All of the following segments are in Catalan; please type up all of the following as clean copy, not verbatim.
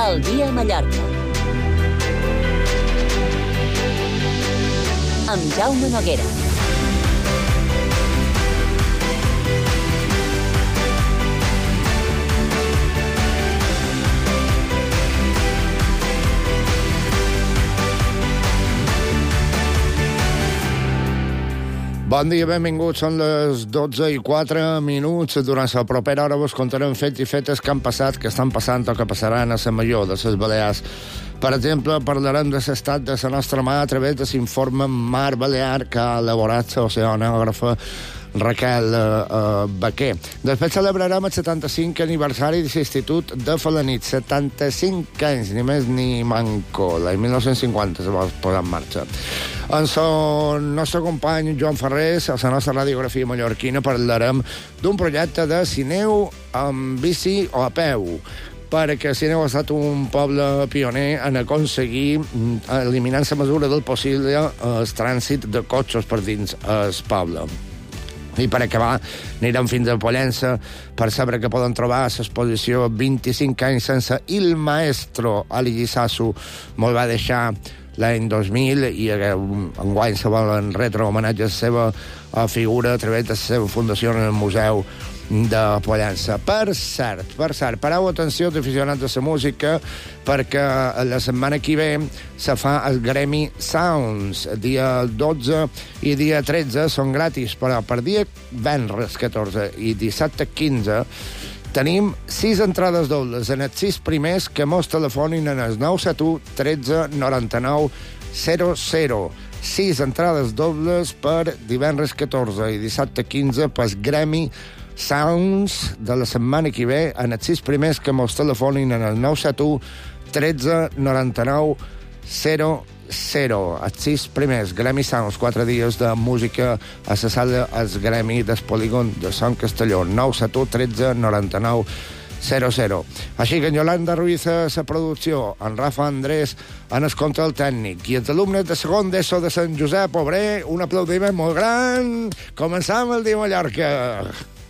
El dia a Mallorca. Amb Jaume Noguera. Bon dia, benvinguts. Són les 12:04. Durant la propera hora vos contarem fets i fetes que han passat, que estan passant o que passaran a la major de les Balears. Per exemple, parlarem de l'estat de la nostra mà a través de l'informe Mar Balear que ha elaborat l'oceanògrafa Raquel Baquer. Després celebrarem el 75 aniversari de l'Institut de Felanit. 75 anys, ni més ni manco. L'any 1950 se va posar en marxa. En el nostre company Joan Ferrés, a la nostra radiografia mallorquina, parlarem d'un projecte de Sineu amb bici o a peu, perquè Sineu ha estat un poble pioner en aconseguir, eliminant la mesura del possible, el trànsit de cotxes per dins el poble. I per acabar, anirem fins a Pollença per saber que poden trobar a l'exposició 25 anys sense Il Maestro. Ali Gissasu me'l va deixar l'any 2000 i enguany se volen retre homenatge a la seva figura a través de la seva fundació en el Museu de Pollença. Per cert, pareu atenció d'aficionats de la música, perquè la setmana que ve se fa el Gremi Sounds. Dia 12 i dia 13 són gratis, però per dia vendres 14 i dissabte 15 tenim 6 entrades dobles en els 6 primers que mos telefonin en el 971 13 99 00. 6 entrades dobles per divendres 14 i dissabte 15 pel Gremi Sounds de la setmana que ve en els 6 primers que mos telefonin en el 971 13 99 00. Els 6 primers Gremi Sounds, 4 dies de música a la sala al Gremi del Polígon de Sant Castelló. 971 13 99 00. Així que en Yolanda Ruiz a la producció, en Rafa Andrés en el control tècnic i els alumnes de segon d'ESO de Sant Josep Obrer, un aplaudiment molt gran. Començam el dia a Mallorca.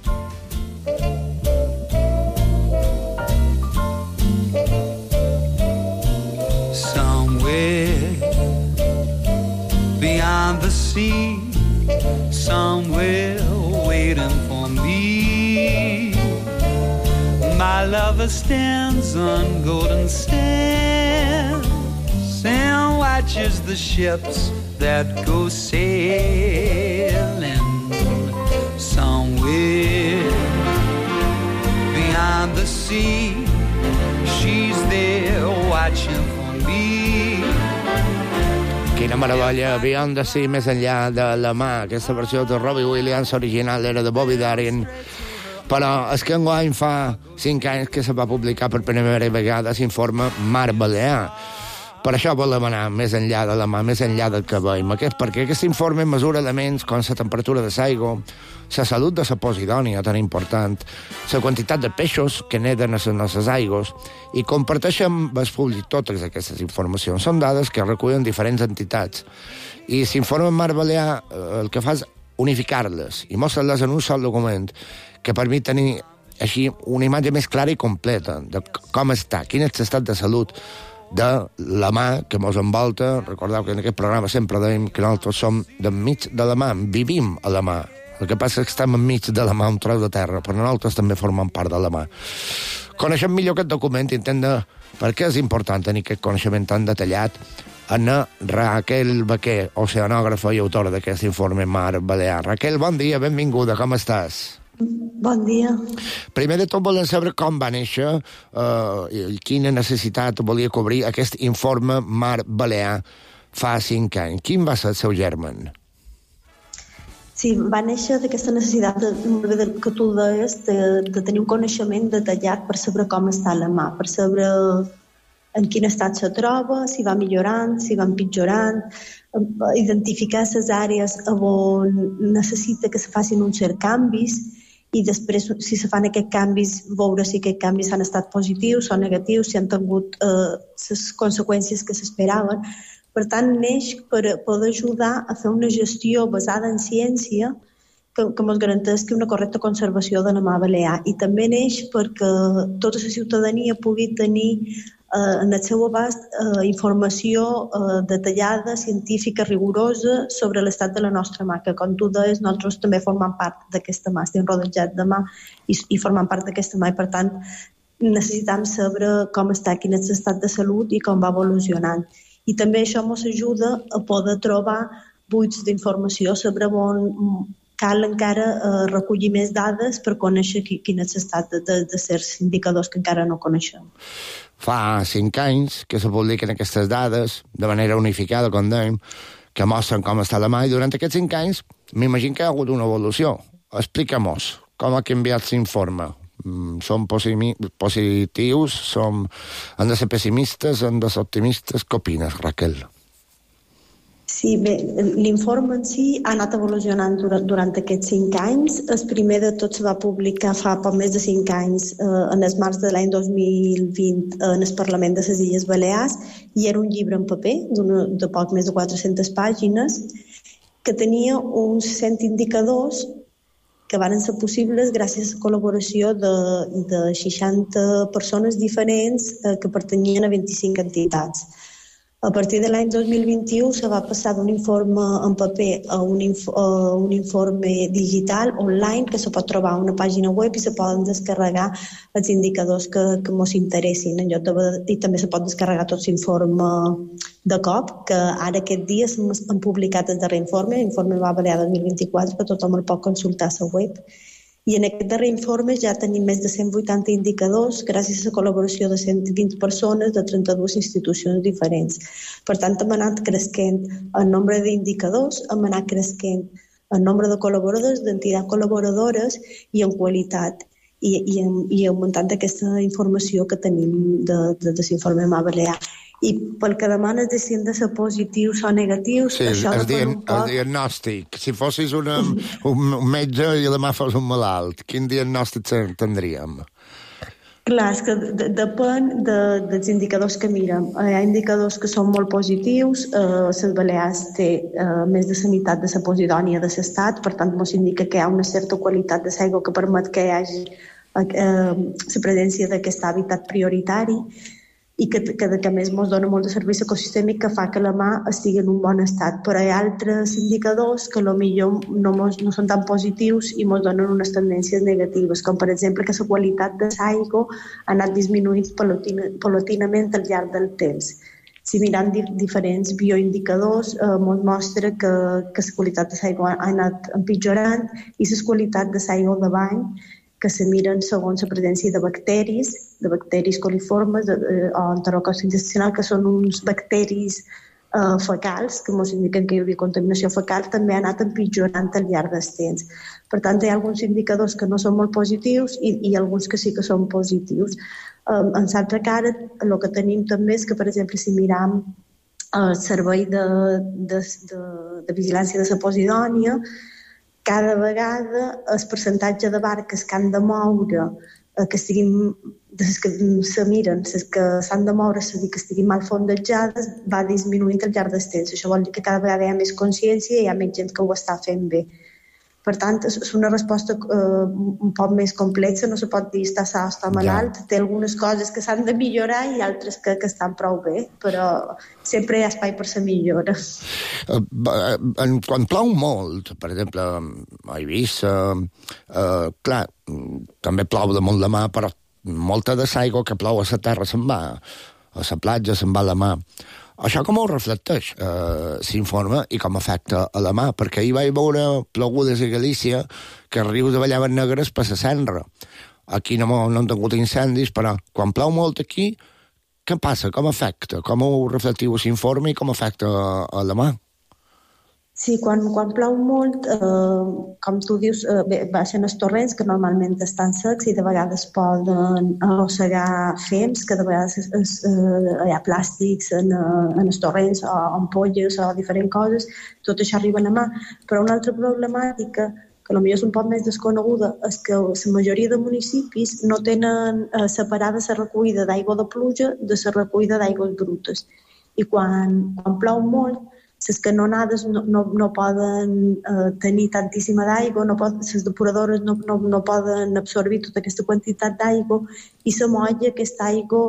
Beyond the sea, somewhere waiting for me, my lover stands on golden sands and watches the ships that go sailing. Somewhere beyond the sea, she's there watching for me. Quina meravella, Beyond the Sea, més enllà de la mà. Aquesta versió de Robbie Williams original era de Bobby Darin, però és que enguany fa 5 anys que se va publicar per primera vegada l'informe Mar Balear. Per això volem anar més enllà de la mà, més enllà del que veiem. Perquè aquest informe mesura elements com la temperatura de l'aigua, la salut de la posidònia, tan important, la quantitat de peixos que neden a les nostres aigües, i comparteixen amb el públic totes aquestes informacions. Són dades que recullen diferents entitats. I l'informe Mar Balear el que fa és unificar-les i mostrar-les en un sol document que permet tenir així una imatge més clara i completa de com està, quin és l'estat de salut de la mà que mos envolta. Recordeu que en aquest programa sempre dèiem que nosaltres som d'enmig de la mà, vivim a la mà. El que passa és que estem enmig de la mà, un tros de terra, però nosaltres també formem part de la mà. Coneixem millor aquest document i entendre per què és important tenir aquest coneixement tan detallat en Raquel Baquer, oceanògrafa i autora d'aquest informe Mar Balear. Raquel, bon dia, benvinguda, com estàs? Bon dia. Primer de tot volem saber com va néixer i quina necessitat volia cobrir aquest informe Mar Balear fa 5 anys. Quin va ser el seu germen? Sí, va néixer d'aquesta necessitat que tu deies de tenir un coneixement detallat per saber com està la mà, per saber en quin estat se troba, si va millorant, si va empitjorant, identificar les àrees on necessita que se facin uns certs canvis i després, si se fan aquests canvis, veure si aquests canvis han estat positius o negatius, si han tingut les conseqüències que s'esperaven. Per tant, neix per poder ajudar a fer una gestió basada en ciència que ens garanteixi una correcta conservació de la mà balear. I també neix perquè tota la ciutadania pugui tenir en el seu abast informació detallada, científica, rigorosa sobre l'estat de la nostra mà, que com tu deies, nosaltres també formem part d'aquesta mà, estem rodejats de mà i formem part d'aquesta mà, i per tant necessitem saber com està, quin és l'estat de salut i com va evolucionant. I també això ens ajuda a poder trobar buits d'informació sobre on cal encara recollir més dades per conèixer quin és l'estat de certs indicadors que encara no coneixem. Fa 5 anys que se publiquen aquestes dades de manera unificada, com dèiem, que mostren com està la mà, i durant aquests 5 anys m'imagino que hi ha hagut una evolució. Explica-mos com ha canviat l'informe. Som positius? Hem de ser pessimistes? Hem de ser optimistes? Què opines, Raquel? Sí, bé, l'informe en si ha anat evolucionant durant aquests 5 anys. El primer de tot se va publicar fa poc més de 5 anys, en el març de l'any 2020, en el Parlament de les Illes Balears, i era un llibre en paper de poc més de 400 pàgines que tenia uns 100 indicadors que van ser possibles gràcies a la col·laboració de 60 persones diferents que pertanyien a 25 entitats. A partir de l'any 2021 se va passar d'un informe en paper a un informe digital, online, que se pot trobar a una pàgina web i se poden descarregar els indicadors que ens interessin. I també se pot descarregar tot l'informe de cop, que ara aquest dia han publicat el darrer informe, l'informe va Balear 2024, que tothom el pot consultar a la web. I en aquest darrer informe ja tenim més de 180 indicadors gràcies a la col·laboració de 120 persones de 32 institucions diferents. Per tant, hem anat creixent el nombre d'indicadors, hem anat creixent el nombre de col·laboradors, d'entitats col·laboradores i en qualitat, i augmentant aquesta informació que tenim de l'informe MA Balear. I pel que demanes de si han de ser positius o negatius... Sí, el diagnòstic. Si fossis un metge i demà fos un malalt, quin diagnòstic tindríem? Clar, és que depèn dels indicadors que mirem. Hi ha indicadors que són molt positius. Les Balears té més de la meitat de la posidònia de l'estat, per tant, ens indica que hi ha una certa qualitat de l'aigua que permet que hi hagi la presència d'aquest hàbitat prioritari, i que a més ens dona molt de servei ecosistèmic que fa que la mà estigui en un bon estat. Però hi ha altres indicadors que potser no són tan positius i ens donen unes tendències negatives, com per exemple que la qualitat de l'aigua ha anat disminuint paulatinament al llarg del temps. Si mirem diferents bioindicadors, ens mostra que la qualitat de l'aigua ha anat empitjorant i la qualitat de l'aigua de bany, que se miren segons la presència de bacteris coliformes o enterococci intestinal, que són uns bacteris fecals, que ens indiquen que hi havia contaminació fecal, també ha anat empitjorant al llarg del temps. Per tant, hi ha alguns indicadors que no són molt positius i alguns que sí que són positius. En l'altra cara, el que tenim també és que, per exemple, si miram el servei de vigilància de la posidònia, cada vegada el percentatge de barques que han de moure, que se miren, que s'han de moure, és a dir, que estiguin mal fondejades, va disminuint al llarg del temps. Això vol dir que cada vegada hi ha més consciència i hi ha més gent que ho està fent bé. Per tant, és una resposta un poc més complexa, no se pot dir està sa o està malalt, té algunes coses que s'han de millorar i altres que estan prou bé, però sempre hi ha espai per la millora. Quan plou molt, per exemple, a Eivissa, clar, també plou de molt la mà, però molta de l'aigua que plou a la terra se'n va, a la platja se'n va a la mà. Això com ho reflecteix l'informe i com afecta a la mà? Perquè ahir vaig veure plogudes a Galícia que els rius ballaven negres per la Senra. Aquí no han tingut incendis, però quan plou molt aquí, què passa? Com afecta? Com ho reflectiu l'informe i com afecta a la mà? Sí, quan plou molt, com tu dius, baixen els torrents, que normalment estan secs i de vegades poden arrossegar fems, que de vegades hi ha plàstics en els torrents o ampolles o diferents coses, tot això arriba a la mà. Però una altra problemàtica, que potser és un poc més desconeguda, és que la majoria de municipis no tenen separada la recollida d'aigua de pluja de la recollida d'aigües brutes. I quan plou molt, les canonades no poden tenir tantíssima d'aigua, les depuradores no poden absorbir tota aquesta quantitat d'aigua i se molla aquesta aigua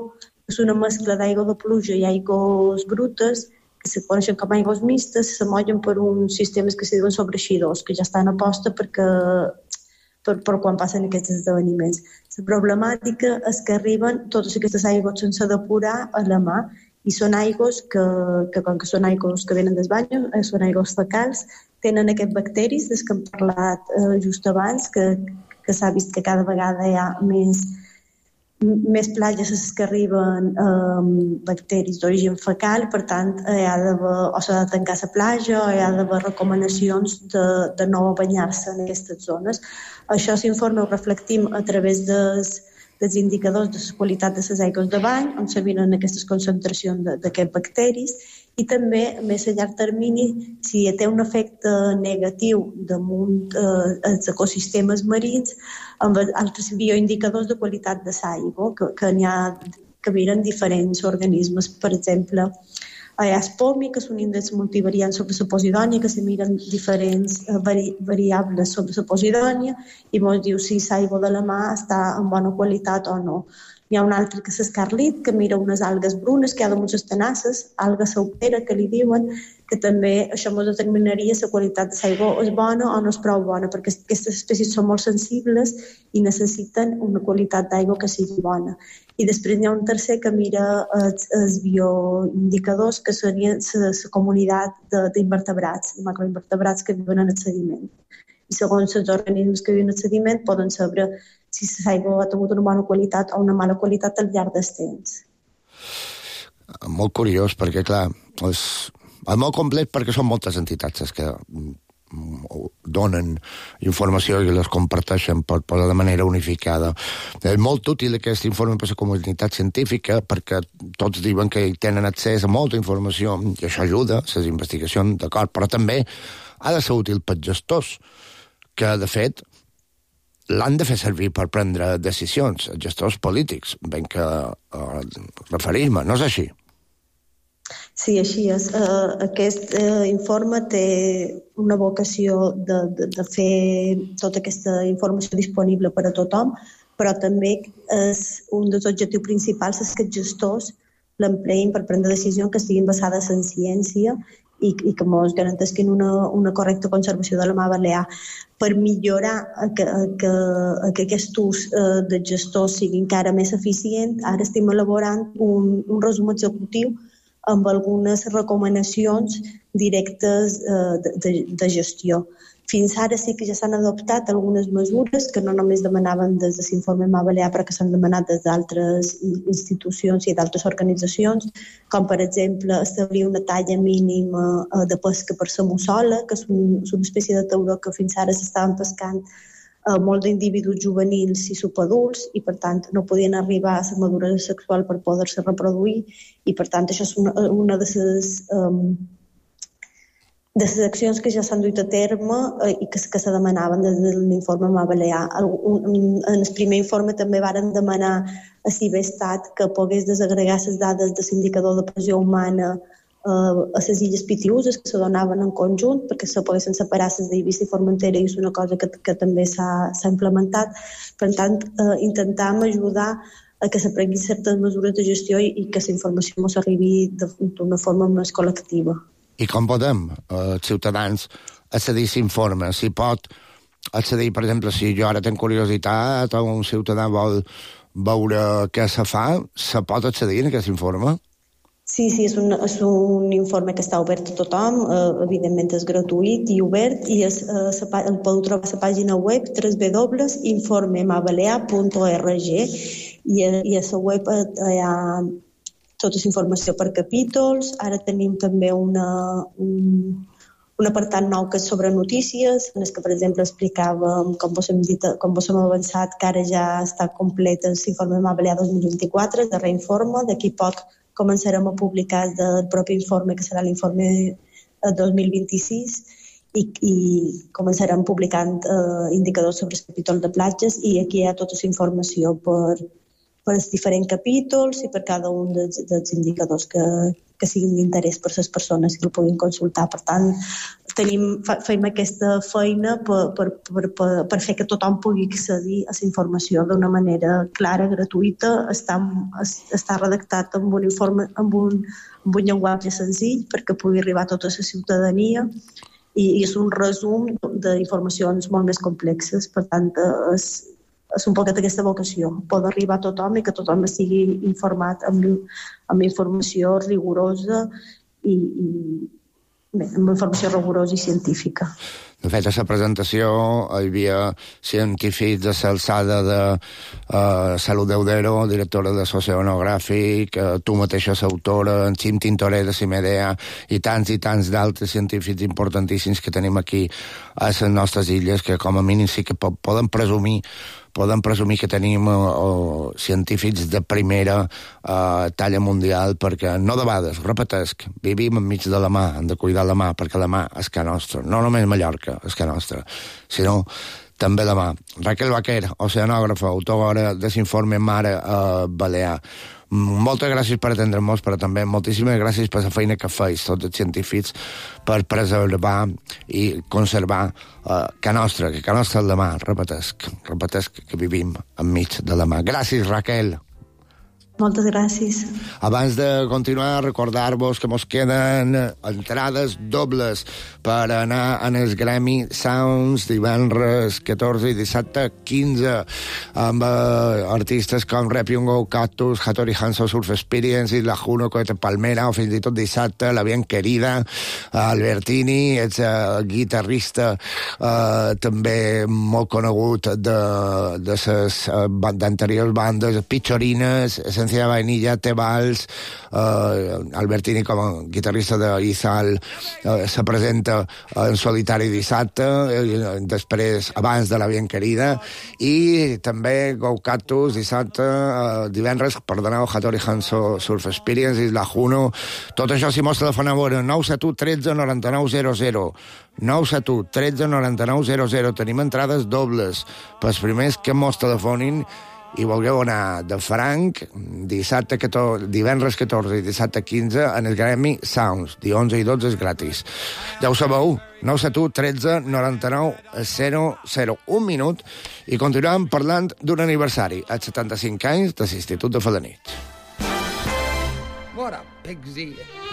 és una mescla d'aigua de pluja i aigües brutes, que se coneixen com aigües mixtes, s'amollen per uns sistemes que se diuen sobreeixidors, que ja estan a posta per quan passen aquests esdeveniments. La problemàtica és que arriben totes aquestes aigües sense depurar a la mà, i són aigües que com que són aigües que venen dels banyos, són aigües fecals, tenen aquests bacteris, des que hem parlat just abans, que s'ha vist que cada vegada hi ha més platges que arriben bacteris d'origen fecal, per tant, s'ha de tancar la platja o hi ha d'haver recomanacions de no banyar-se en aquestes zones. Això s'informa, ho reflectim a través dels indicadors de la qualitat de les aigües de bany, on se miren aquestes concentracions d'aquests bacteris, i també, més a llarg termini, si té un efecte negatiu damunt els ecosistemes marins, amb altres bioindicadors de qualitat de l'aigua, que n'hi ha que miren diferents organismes. Per exemple, hi ha SPOMI, que és un índex multivariant sobre la posidònia, que se miren diferents variables sobre la posidònia i ens diu si l'aigua de la mà està en bona qualitat o no. Hi ha un altre que és l'Scarlit, que mira unes algues brunes, que hi ha damunt les tenasses, alga saupera, que li diuen, que també això ens determinaria la qualitat de l'aigua és bona o no és prou bona, perquè aquestes espècies són molt sensibles i necessiten una qualitat d'aigua que sigui bona. I després hi ha un tercer que mira els bioindicadors, que serien la comunitat d'invertebrats, de macroinvertebrats que viuen en el sediment. I segons els organismes que viuen en el sediment poden saber si l'aigua ha tingut una bona qualitat o una mala qualitat al llarg del temps. Molt curiós, perquè, clar, és molt complet perquè són moltes entitats les que donen informació i les comparteixen per de manera unificada. És molt útil aquest informe per la comunitat científica perquè tots diuen que tenen accés a molta informació i això ajuda a les investigacions, d'acord, però també ha de ser útil pels gestors, que, de fet, l'han de fer servir per prendre decisions, els gestors polítics, ben que referir-me, no és així? Sí, així és. Aquest informe té una vocació de fer tota aquesta informació disponible per a tothom, però també és un dels objectius principals és que els gestors l'empleïn per prendre decisions que estiguin basades en ciència i que ens garanteixin una correcta conservació de la mà balear. Per millorar que aquest ús dels gestors sigui encara més eficient, ara estem elaborant un resum executiu amb algunes recomanacions directes de gestió. Fins ara sí que ja s'han adoptat algunes mesures que no només demanaven des de l'informe Mar Balear, però que s'han demanat des d'altres institucions i d'altres organitzacions, com per exemple establir una talla mínima de pesca per la mussola, que és una espècie de tauró que fins ara s'estaven pescant molt d'individus juvenils i subadults i per tant no podien arribar a la maduresa sexual per poder-se reproduir i per tant això és una de les accions que ja s'han duit a terme i que se demanaven des de l'informe Mar Balear. En el primer informe també varen demanar a Cibestat que pogués desagregar les dades de l'indicador de pressió humana a les illes Pitiüses, que se donaven en conjunt perquè se poguessin separar les d'Eivissa i Formentera i és una cosa que també s'ha implementat. Per tant, intentam ajudar a que s'aprenguin certes mesures de gestió i que la informació ens arribi d'una forma més col·lectiva. I com podem, els ciutadans, accedir a l'informe? Si pot accedir, per exemple, si jo ara tenc curiositat o un ciutadà vol veure què se fa, se pot accedir a aquest informe? Sí, és un informe que està obert a tothom, evidentment és gratuït i obert i el podeu trobar a la pàgina web www.informemarbalear.org i a la web hi ha tota la informació per capítols. Ara tenim també un apartat nou que és sobre notícies, en què, per exemple, explicàvem, com vos hem avançat, que ara ja està complet l'informe Mar Balear 2024, el darrer informe. D'aquí poc començarem a publicar el propi informe, que serà l'informe 2026, i començarem publicant indicadors sobre els capítols de platges i aquí hi ha tota la informació per els diferents capítols i per cada un dels indicadors que siguin d'interès per les persones que el puguin consultar. Per tant, fem aquesta feina per fer que tothom pugui accedir a la informació d'una manera clara, gratuïta. Està redactat amb un llenguatge senzill perquè pugui arribar a tota la ciutadania i és un resum d'informacions molt més complexes. Per tant, és un poquet aquesta vocació, poder arribar a tothom i que tothom estigui informat amb informació rigorosa i amb informació rigorosa i científica. De fet, a la presentació hi havia científics de l'alçada de Salut Deudero, directora de Socioonogràfic, tu mateixa l'autora, en Xim Tintoré de Cimedea i tants d'altres científics importantíssims que tenim aquí a les nostres illes, que com a mínim sí que poden presumir que tenim científics de primera talla mundial, perquè no debades, repetesc, vivim enmig de la mà, hem de cuidar la mà, perquè la mà és ca nostra, no només Mallorca és ca nostra, sinó també la mà. Raquel Vaquer, oceanògrafa, autora de l'Informe Mare Balear. Moltes gràcies per atendre'ns, però també moltíssimes gràcies per la feina que feis tots els científics per preservar i conservar que nostra és la mà, repetesc que vivim enmig de la mà. Gràcies, Raquel. Moltes gràcies. Abans de continuar, recordar-vos que mos queden entrades dobles per anar en el Gremi Sounds divendres 14 i dissabte 15 amb artistes com Repyungo, Cactus, Hattori Hanzo Surf Experience i la Juno Cohete Palmera, o fins i tot dissabte la Bien Querida, Albertini, ets guitarrista també molt conegut d'anteriors bandes, Pichorines, Esencia de Vainilla, Tebals, Albertini com a guitarrista d'Izal se presenta en solitari dissabte, després abans de la Bien Querida, i també Go Cactus dissabte, divendres, perdoneu, Hattori Hanzo Surf Experience i la Juno. Tot això si mos telefoneu a 971 13 99 00. 971 13 99 00. Tenim entrades dobles pels primers que mos telefonin i vulgueu anar de franc divendres 14 i dissabte 15 en el Gremi Sounds, dia 11 i 12 és gratis. Ja ho sabeu, 971 13 99 00. Un minut i continuem parlant d'un aniversari, als 75 anys de l'Institut de Felanitx. What a pig's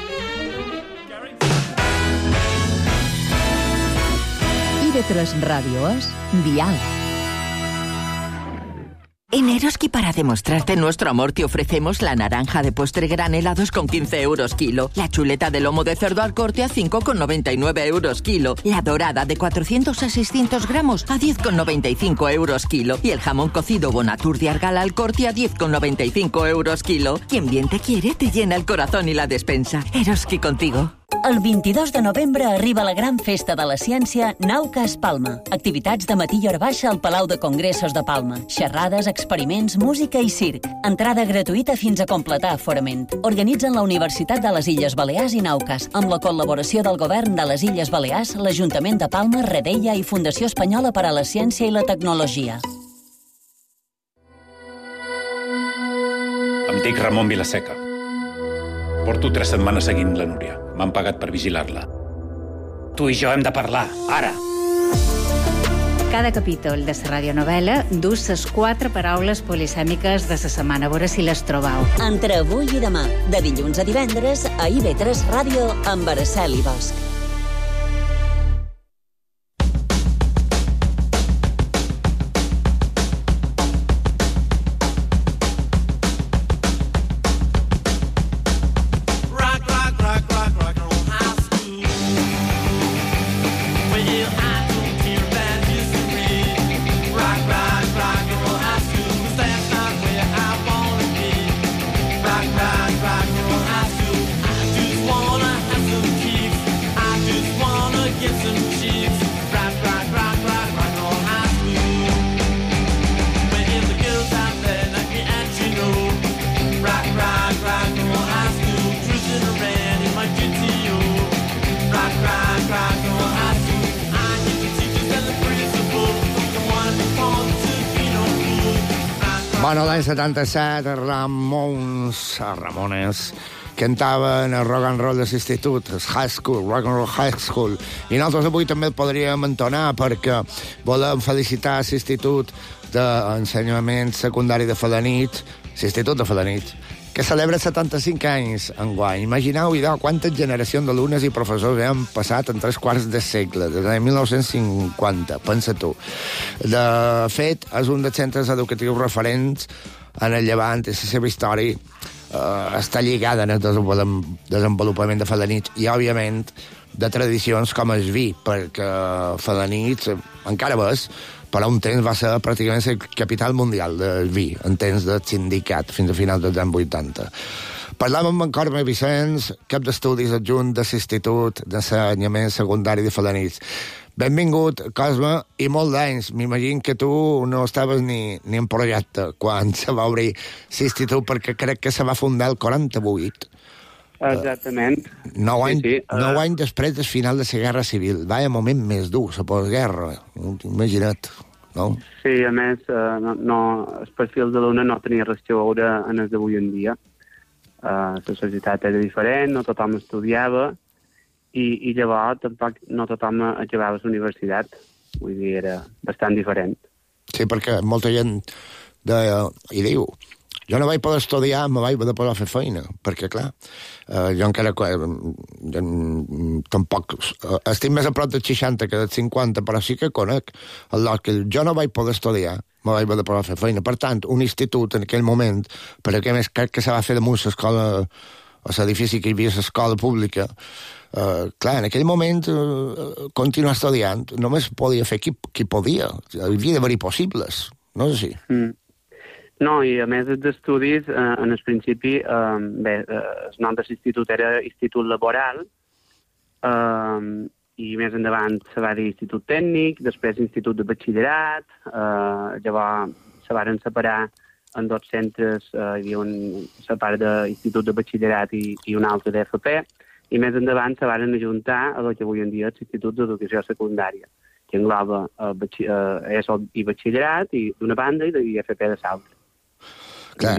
IB3 Radio es Dial. En Eroski, para demostrarte nuestro amor, te ofrecemos la naranja de postre granelados con 15 euros kilo, la chuleta de lomo de cerdo al corte a 5,99 euros kilo, la dorada de 400 a 600 gramos a 10,95 euros kilo y el jamón cocido Bonatur de Argal al corte a 10,95 euros kilo. Quien bien te quiere, te llena el corazón y la despensa. Eroski contigo. El 22 de novembre arriba la gran festa de la ciència Naucas Palma. Activitats de matí i hora baixa al Palau de Congressos de Palma. Xerrades, experiments, música i circ. Entrada gratuïta fins a completar aforament. Organitzen la Universitat de les Illes Balears i Naucas, amb la col·laboració del Govern de les Illes Balears, l'Ajuntament de Palma, Redella i Fundació Espanyola per a la Ciència i la Tecnologia. Em dic Ramon Vilaseca. Porto 3 setmanes seguint la Núria. M'han pagat per vigilar-la. Tu i jo hem de parlar, ara. Cada capítol de la radionovel·la du les 4 paraules polisèmiques de la setmana. A veure si les trobeu. Entre avui i demà, de dilluns a divendres, a IB3 Ràdio amb Araceli Bosch. Bueno, l'any 77, Ramones, cantaven el rock and roll de l'institut, el high school, rock and roll high school, i nosaltres avui també el podríem entonar perquè volem felicitar l'institut d'ensenyament secundari de Felanitx, l'institut de Felanitx, que celebra 75 anys enguany. Imagineu, idò, quantes generacions d'alumnes i professors han passat en 3/4 de segle, des de 1950, pensa tu. De fet, és un dels centres educatius referents en el Llevant i la seva història està lligada en el desenvolupament de Felanitx i, òbviament, de tradicions com el vi, perquè Felanitx encara és, però un temps va ser pràcticament la capital mundial del vi, en temps del sindicat, fins a finals dels anys 80. Parlàvem amb en Cosme Vicenç, cap d'estudis adjunt de l'Institut d'Ensenyament Secundari de Felanitx. Benvingut, Cosme, i molt d'anys. M'imagino que tu no estaves ni en projecte quan se va obrir l'institut, perquè crec que se va fundar el 48. Exactament. 9 anys després del final de la Guerra Civil. Vaya moment més dur, la postguerra. Imagina't, no? Sí, a més, el perfil de l'una no tenia res a veure en el d'avui en dia. La societat era diferent, no tothom estudiava, i llavors tampoc no tothom acabava la universitat. Vull dir, era bastant diferent. Sí, perquè molta gent deia, i diu, jo no vaig poder estudiar, me vaig poder posar a fer feina, perquè, clar, jo encara tampoc estic més a prop dels 60 que dels 50, però sí que conec el lot que jo no vaig poder estudiar, me vaig poder posar a fer feina. Per tant, un institut en aquell moment, perquè a més crec que se va fer damunt l'escola, a l'edifici que hi havia l'escola pública, clar, en aquell moment continuar estudiant només podia fer qui podia. Hi havia d'haver-hi possibles, no és així? No, i a més dels estudis, en el principi, el nom de l'institut era Institut Laboral, i més endavant se va dir Institut Tècnic, després Institut de Batxillerat, llavors se van separar en dos centres, hi havia una part d'Institut de Batxillerat i un altre d'FP, i més endavant se van ajuntar a el que avui en dia és l'Institut d'Educació Secundària, que engloba ESO i Batxillerat d'una banda i FP de l'altra. Clar.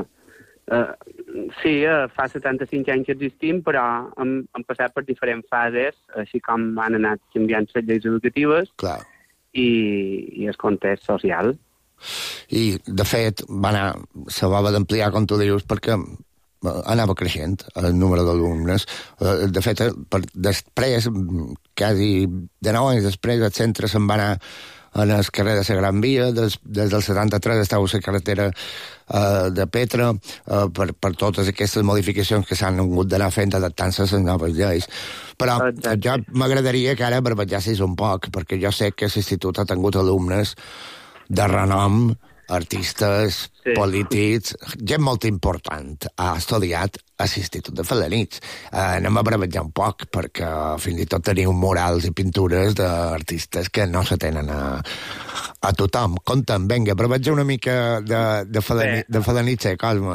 Sí, fa 75 anys que existim, però hem passat per diferents fases, així com han anat canviant les lleis educatives. Clar. I el context social. I, de fet, se va haver d'ampliar, com tu dius, perquè anava creixent el número d'alumnes. De fet, després, quasi de 9 anys després, el centre se'n va anar en el carrer de la Gran Via, des del 73 estava la carretera de Petra, per totes aquestes modificacions que s'han hagut d'anar fent adaptant-se a les noves lleis. Però jo m'agradaria que ara barbegessis un poc, perquè jo sé que l'institut ha tingut alumnes de renom, artistes, polítics, gent molt important ha estudiat a l'Institut de Felanitx. Anem a barbejar un poc, perquè fins i tot teniu murals i pintures d'artistes que no se tenen a tothom. Conta'm, vinga, barbeja una mica de Felanitx, Cosme.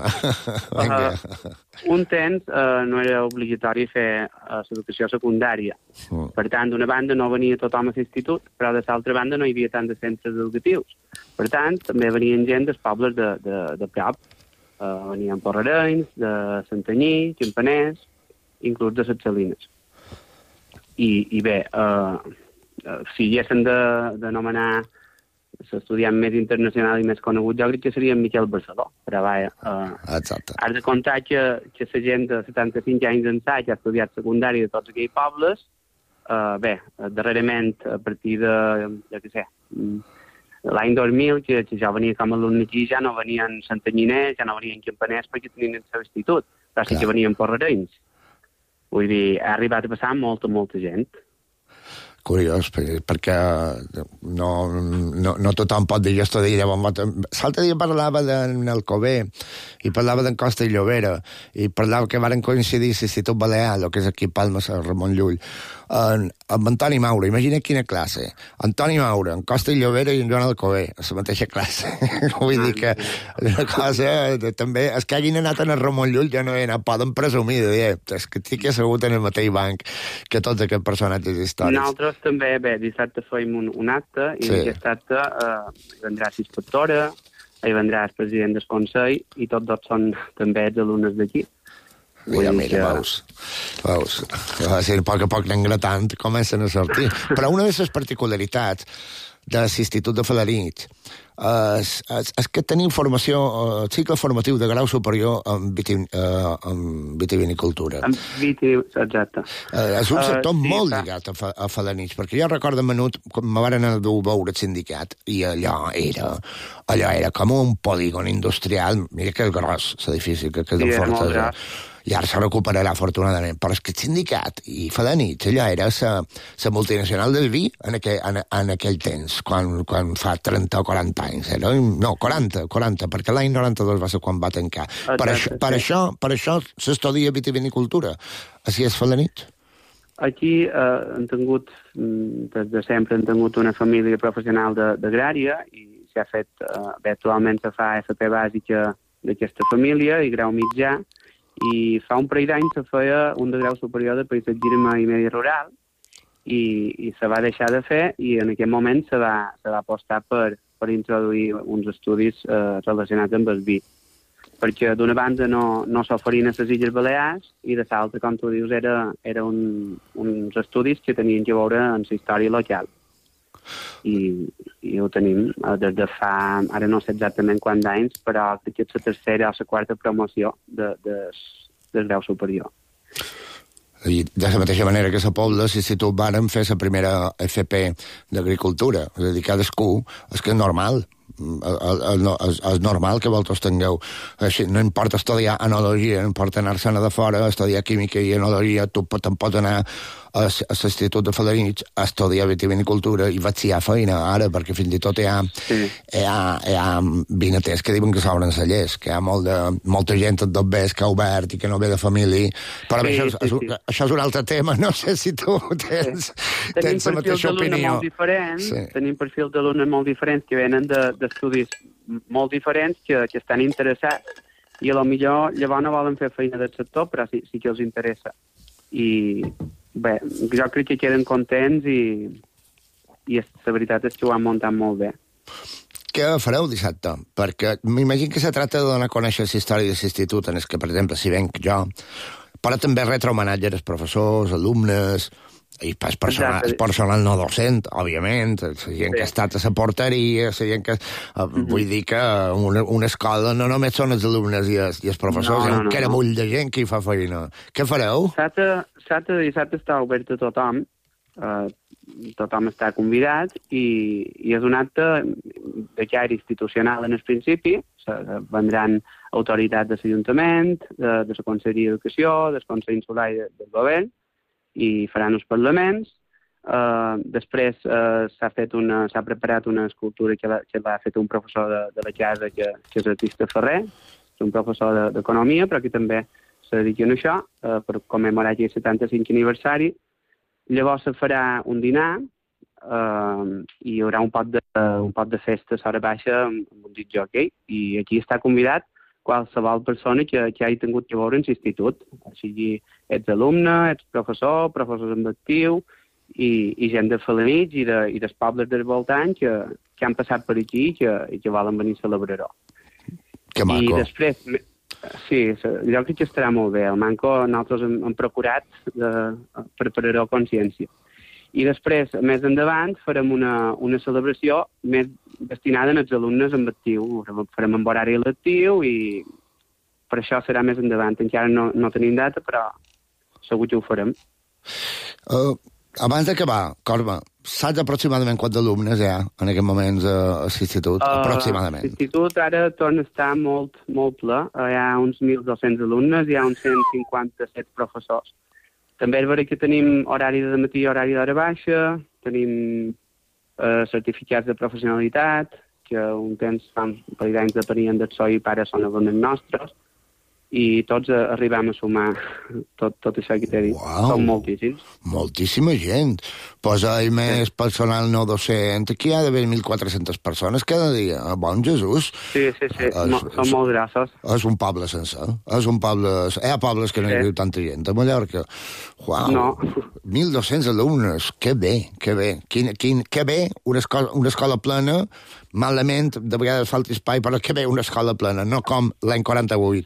Un temps no era obligatori fer l'educació secundària. Per tant, d'una banda no venia tothom a l'institut, però de l'altra banda no hi havia tant de centres educatius. Per tant, també venien gent dels pobles de prop. Venien porrerenys, de Santanyí, Campaners, inclús de les Salines. I bé, si haguessin de nomenar l'estudiant més internacional i més conegut, jo crec que seria en Miquel Barceló. Però vaja, has de comptar que la gent de 75 anys d'ençà que ha estudiat secundari de tots aquells pobles, bé, darrerament, a partir de, jo què sé, l'any 2000, que jo venia com a alumne aquí, ja no venien santanyiners, ja no venien campaners perquè tenien el seu institut, però sí que venien porrerenys. Vull dir, ha arribat a passar molta gent. Curiós, perquè no tothom pot dir jo estudia. L'altre dia parlava d'en Alcover i parlava d'en Costa i Llobera i parlava que varen coincidir l'Institut Balear, el que és aquí a Palma, a Ramon Llull, amb Antoni Maura. Imagina quina classe. Antoni Maura, en Costa i Llobera i en Joan Alcover, a la mateixa classe. Vull dir que una cosa també, els que hagin anat en el Ramon Llull ja no poden presumir de dir, és que estic assegut en el mateix banc que tots aquests personatges històrics. Nosaltres també, bé, dissabte fèiem un acte i en aquest acte hi vendrà l'inspectora, hi vendrà el president del Consell i tots dos són també els alumnes d'aquí. Mira, veus. A poc a poc anem gratant, comencen a sortir. Però una de les particularitats de l'Institut de Felanitx és que tenim formació, cicle formatiu de grau superior en vitivinicultura. Exacte. És un sector molt lligat a Felanitx, perquè jo recordo menut, quan me van anar a veure el sindicat, i allò era com un polígon industrial, mira que és gros, l'edifici, que és de Fortaleza. I ara se recuperarà, afortunadament. Però és que el sindicat i Felanitx, allò era la multinacional del vi en aquell temps, quan fa 30 o 40 anys. No, 40, perquè l'any 92 va ser quan va tancar. Per això s'estudia vitivinicultura. Així és Felanitx? Aquí hem tingut, des de sempre, hem tingut una família professional d'agrària i s'ha fet, actualment se fa FP bàsica d'aquesta família i grau mitjà, i fa un parell d'anys se feia un de grau superior de paisatgisme i medi rural i se va deixar de fer i en aquest moment se va apostar per introduir uns estudis relacionats amb el vi. Perquè d'una banda no s'oferien a les Illes Balears i de l'altra, com tu dius, era uns estudis que tenien que veure amb la història local. I ho tenim des de fa, ara no sé exactament quants anys, però crec que és la tercera o la quarta promoció del grau superior. I de la mateixa manera que a la Pobla, a l'Institut varen fer la primera FP d'Agricultura. És a dir, cadascú, és que és normal. És normal que vosaltres tingueu. No importa estudiar enologia, no importa anar-se'n de fora, estudiar química i enologia, tu te'n pots anar a l'Institut de Felanitx a estudiar vitivinicultura i vaig si hi ha feina ara, perquè fins i tot hi ha vinaters que diuen que s'obren cellers, que hi ha molta gent et ves que ha obert i que no ve de família, però això és un altre tema, no sé si tu tens la mateixa opinió. Tenim perfils d'alumnes molt diferents que venen d'estudis molt diferents, que estan interessats i a lo millor llavors no volen fer feina del sector, però sí que els interessa. I bé, jo crec que queden contents i la veritat és que ho han muntat molt bé. Què fareu dissabte? Perquè m'imagino que se tracta de donar a conèixer la història de l'institut, en què, per exemple, si venc jo, però també retre homenatge als professors, alumnes, i pas personal no docent, òbviament, la gent que ha estat a la porteria, la gent que... Vull dir que una escola no només són els alumnes i els professors, hi ha un caramull de gent que hi fa feina. Què fareu? Dissabte està obert a tothom, tothom està convidat i és un acte de caire institucional en el principi, vendran autoritats de l'Ajuntament, de la Conselleria d'Educació, del Consell Insular i del Govern, i faran els parlaments. Després s'ha preparat una escultura que l'ha fet un professor de la casa, que és l'artista Ferrer, és un professor d'economia, però que també se dediquen a això, per commemorar el 75 aniversari. Llavors se farà un dinar i hi haurà un pot de festa a l'hora baixa amb un dit jockey, i aquí està convidat qualsevol persona que hagi tingut que veure en l'institut. O sigui, ets alumne, ets professors en actiu, i gent de Felanitx i dels pobles del voltant que han passat per aquí i que volen venir a celebrar-ho. Que maco. I després, sí, jo crec que estarà molt bé. El Manco, nosaltres hem procurat preparar-ho a consciència. I després, més endavant, farem una celebració més destinada als alumnes en actiu. Farem amb horari lectiu i per això serà més endavant. Encara no tenim data, però segur que ho farem. Abans d'acabar, Corba, saps aproximadament quants alumnes hi ha en aquests moments a l'institut? Aproximadament. L'institut ara torna a estar molt ple. Hi ha uns 1.200 alumnes, hi ha uns 157 professors. També és veritat que tenim horari de matí i horari d'hora baixa, tenim certificats de professionalitat, que un temps fa un parell d'anys depenien del SOI i pares són alumnes nostres, i tots arribem a sumar tot això que t'he dit. Wow. Són moltíssims. Moltíssima gent. Posa-hi més personal no docent. Aquí hi ha d'haver 1.400 persones cada dia. Bon Jesús. Sí. Són molt grossos. És un poble sencer. És un poble... Hi ha pobles que no hi viu tanta gent. A Mallorca. Uau. No. 1.200 alumnes. Que bé, que bé. Que bé una escola plena. Malament, de vegades falta espai, però que bé una escola plena. No com l'any 48, que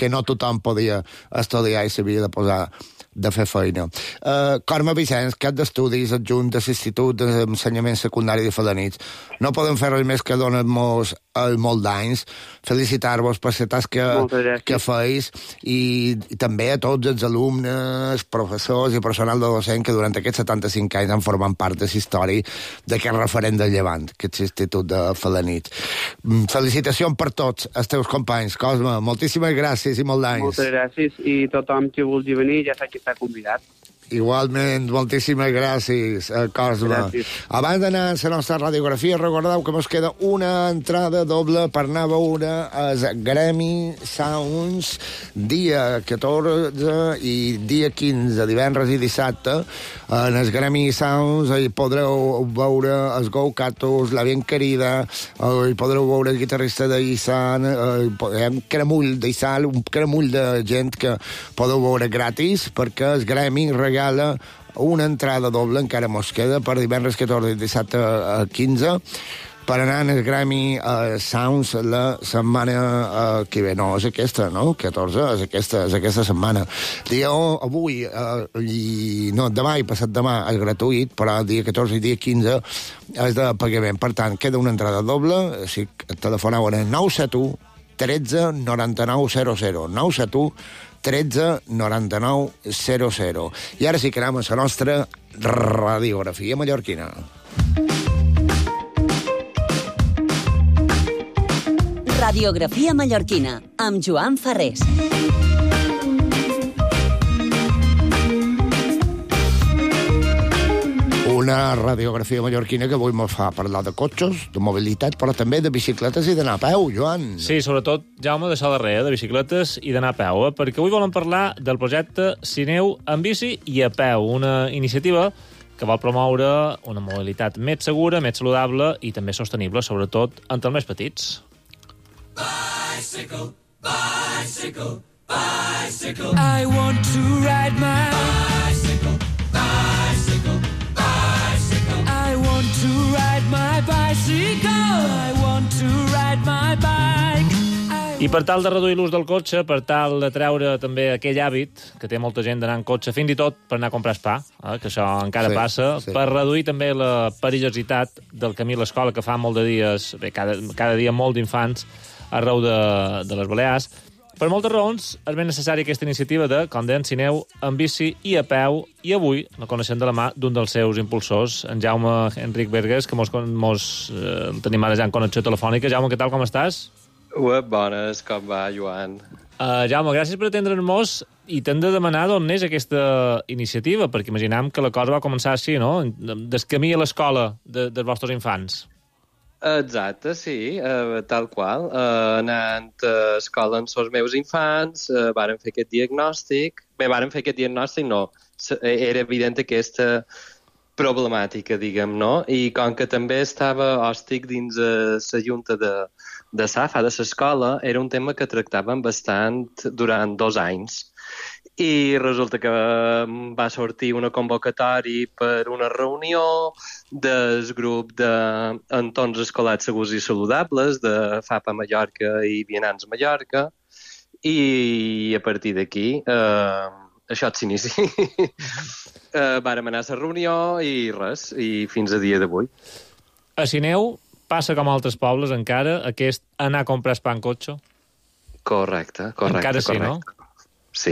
no tothom podia estudiar i s'havia de posar de fer feina. Carme Vicenç, cap d'estudis adjunt de l'Institut d'Ensenyament Secundari de Felanitx. No podem fer res més que donar-nos molt d'anys, felicitar-vos per la tasca que feis i també a tots els alumnes, professors i personal de docent que durant aquests 75 anys han format part de la història d'aquest referent del Llevant, que és l'Institut de Felanitx. Felicitacions per tots els teus companys. Cosme, moltíssimes gràcies i molt d'anys. Moltes gràcies i tothom que vulgui venir ja sap que està convidat. Igualment, moltíssimes gràcies, Cosme. Gràcies. Abans d'anar a la nostra radiografia, recordeu que ens queda una entrada doble per anar a veure el Grammy Sounds dia 14 i dia 15, divendres i dissabte. En el Grammy Sounds hi podreu veure els Go Cactus, La Bien Querida, hi podreu veure el guitarrista d'Issan, un cremull d'Issan, un cremull de gent que podeu veure gratis, perquè el Grammy regala una entrada doble, encara mos queda, per divendres 14 i dissabte 15, per anar al Grammy Sounds la setmana que ve. No, és aquesta, no? 14, és aquesta setmana. Avui, demà i passat demà és gratuït, però el dia 14 i dia 15 és de pagament. Per tant, queda una entrada doble, si telefoneu en el 971 13 99 00. 971 13 99 00. I ara sí que anem a la nostra radiografia mallorquina. Radiografia mallorquina, amb Joan Ferrés. Una radiografia mallorquina que avui ens fa parlar de cotxes, de mobilitat, però també de bicicletes i d'anar a peu, Joan. Sí, sobretot, Jaume, d'això darrere, de bicicletes i d'anar a peu, perquè avui volem parlar del projecte Sineu en bici i a peu, una iniciativa que vol promoure una mobilitat més segura, més saludable i també sostenible, sobretot entre els més petits. Bicycle, bicycle, bicycle. I want to ride my bicycle, bicycle, bicycle. I want to ride my bicycle. I want to ride my bike. I per tal de reduir l'ús del cotxe, per tal de treure també aquell hàbit que té molta gent d'anar en cotxe, fins i tot per anar a comprar pa, que això encara passa, per reduir també la perillositat del camí a l'escola, que fa molt de dies, cada dia molt d'infants arreu de les Balears. Per moltes raons és ben necessària aquesta iniciativa de, com deien, Sineu en bici i a peu, i avui la coneixem de la mà d'un dels seus impulsors, en Jaume Enric Bergues, que mos tenim ara ja en connexió telefònica. Jaume, què tal, com estàs? Bones, com va, Joan? Jaume, gràcies per atendre'ns i t'hem de demanar d'on és aquesta iniciativa, perquè imaginem que la cosa va començar així, no? Del camí a l'escola dels vostres infants. Exacte, sí, tal qual. Anant a escola amb els meus infants, vàrem fer aquest diagnòstic. Bé, vàrem fer aquest diagnòstic, no. Era evident aquesta problemàtica, diguem, no? I com que també estava hòstic dins la junta de SAFA, de l'escola, era un tema que tractàvem bastant durant 2 anys. I resulta que va sortir una convocatòria per una reunió del grup d'entorns escolars segurs i saludables de FAPA Mallorca i Vianants Mallorca, i a partir d'aquí això s'inici. Vàrem anar a la reunió i res, i fins a dia d'avui. A Sineu passa com a altres pobles encara aquest anar a comprar pa en cotxe? Correcte. Encara sí, no? Sí.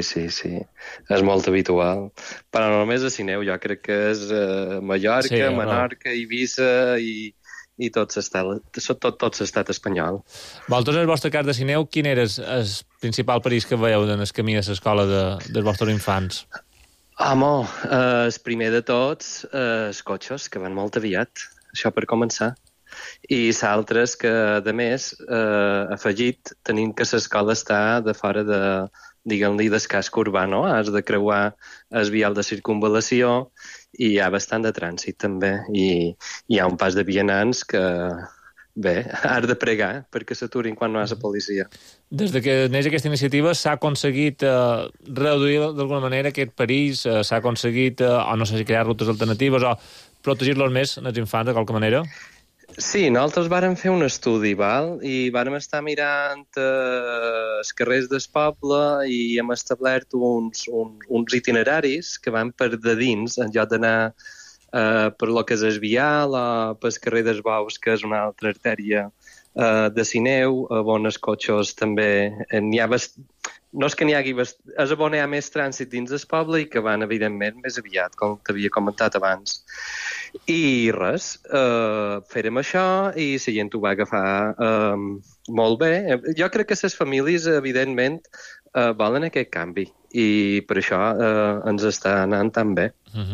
És molt habitual. Però no només a Sineu, jo crec que és Mallorca, Menorca, Eivissa i tot l'estat espanyol. Vosaltres, en el vostre cas de Sineu, quin era el principal perill que veieu en el camí a l'escola dels vostres infants? Home, el primer de tots, els cotxes, que van molt aviat. Això per començar. I l'altre és que, a més, afegit, tenim que l'escola està de fora diguem-li, del casc urbà, no? Has de creuar el vial de circunvalació i hi ha bastant de trànsit, també. I hi ha un pas de vianants que, bé, has de pregar perquè s'aturin quan no hi ha la policia. Des que neix aquesta iniciativa s'ha aconseguit reduir d'alguna manera aquest perill, s'ha aconseguit, o no sé si crear rutes alternatives o protegir-los més, els infants, de qualque manera? Sí, nosaltres vàrem fer un estudi, val? I vàrem estar mirant els carrers del poble i hem establert uns itineraris que van per de dins, en lloc d'anar per lo que és el vial o pel carrer dels Bous, que és una altra artèria de Sineu, on els cotxos també n'hi ha no és que n'hi hagi és on hi ha més trànsit dins del poble i que van, evidentment, més aviat, com t'havia comentat abans. I res, fèrem això i la gent ho va agafar molt bé. Jo crec que les famílies, evidentment, volen aquest canvi i per això ens està anant tan bé.